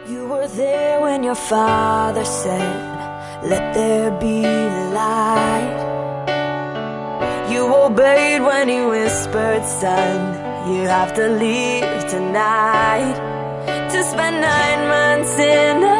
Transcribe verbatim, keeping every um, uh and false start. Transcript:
You were there when your father said, "Let there be light." You obeyed when he whispered, "Son, you have to leave tonight." To spend nine months in